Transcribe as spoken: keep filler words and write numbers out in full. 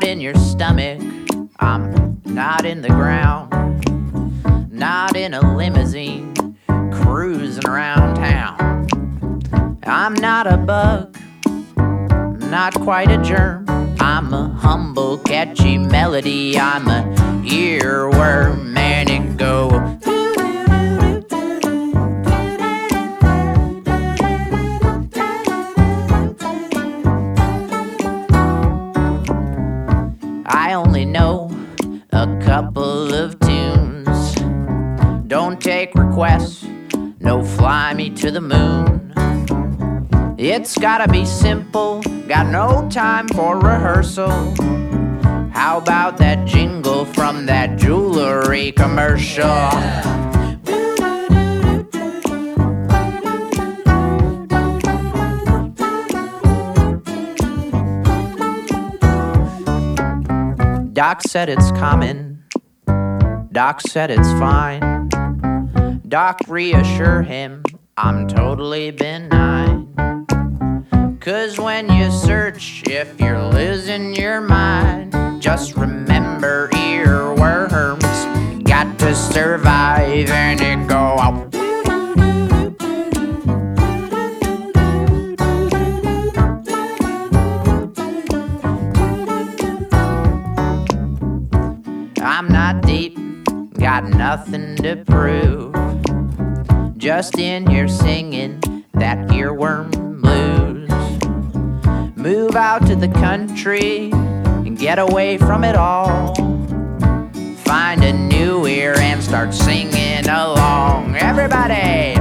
in your stomach. I'm not in the ground, not in a limousine, cruising around town. I'm not a bug, not quite a germ. I'm a humble, catchy melody. I'm a earworm, and it go. I only know a couple of tunes. Don't take requests, no fly me to the moon. It's gotta be simple, got no time for rehearsal. How about that jingle from that jewelry commercial? Doc said it's common, Doc said it's fine. Doc, reassure him I'm totally benign. Cause when you search, if you're losing your mind, just remember earworms got to survive, and it go out. I'm not deep, got nothing to prove. Just in here singing that earworm blues. Move out to the country and get away from it all. Find a new ear and start singing along. Everybody!